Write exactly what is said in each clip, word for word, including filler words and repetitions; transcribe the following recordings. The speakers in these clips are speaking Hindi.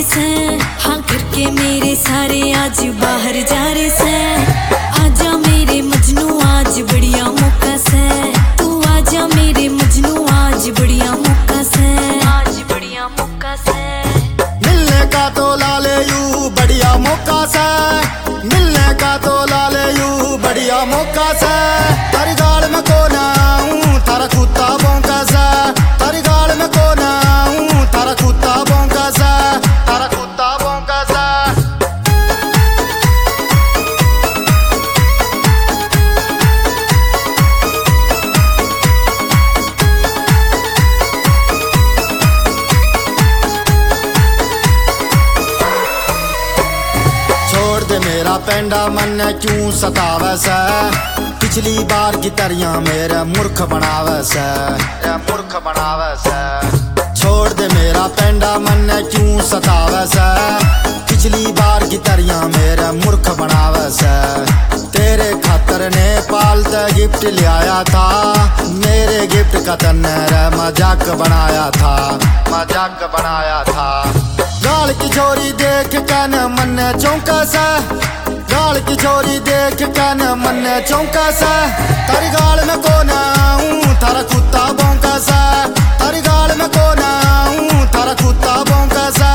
से, हाँ करके मेरे सारे आज बाहर जा रहे से। आजा मेरे मजनू आज बढ़िया मौका से, तू आजा मेरे मजनू आज बढ़िया मौका से, आज बढ़िया मौका से। मिलने का तो लाले यू बढ़िया मौका से, मिलने का तो लाले यू बढ़िया मौका से। तारी गाल में को ना हूँ तारा कुत्ता भौंका सा, तारी गाल में को ना हूँ तारा कुत्ता भौंका सा, तारा कुत्ता भौंका सा। छोड़ दे मेरा पेंडा मन क्यों सतावे से, पिछली बार की तरिया मेरे मूर्ख बनावे से, मूर्ख बनावे से। छोड़ दे मेरा पेंडा मन क्यों सतावे से, पिछली बार की तरिया मेरे मूर्ख बनावे से। तेरे खातर नेपाल से गिफ्ट ले आया था, मेरे गिफ्ट का तन्ने मजाक बनाया था, मजाक बनाया था। गाल की छोरी देख के न मन चौंका सा, गाल की छोरी देख के न मन चौंका सा। तारी गाल में को ना हूँ तारा कुत्ता भौंका सा, तारी गाल में को ना हूँ तारा कुत्ता भौंका सा।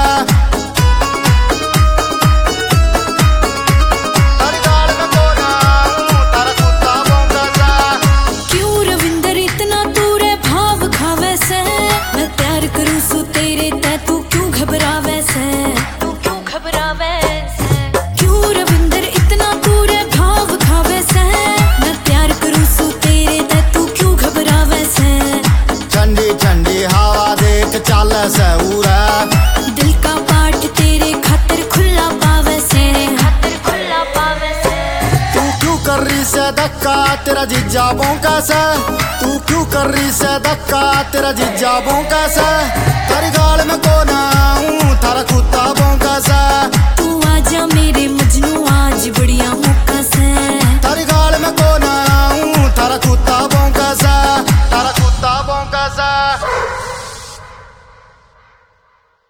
तारी गाल में को ना हूँ तारा कुत्ता भौंका सा। क्यों रविंदर इतना तू रे भाव खावे से, मैं प्यार करूँ सो तेरे ते तू क्यों घबरावे से, तू क्यों घबरावे से। क्यों रविंदर इतना तू रे भाव खावे से, मैं प्यार करूँ सो तेरे ते तू क्यों घबरावे से। ठंडी ठंडी हवा देख चल से उड़ा, दिल का पाट तेरे खातिर खुला पावे से, खातिर खुला पावे से। तू क्यों कर रही से धक्का तेरा जीजा भौंका सा, तू क्यों कर रही से धक्का तेरा जीजा भौंका सा। तारी गाल में को ना हूँ तारा कुत्ता भौंका सा, तू आजा मेरे मजनू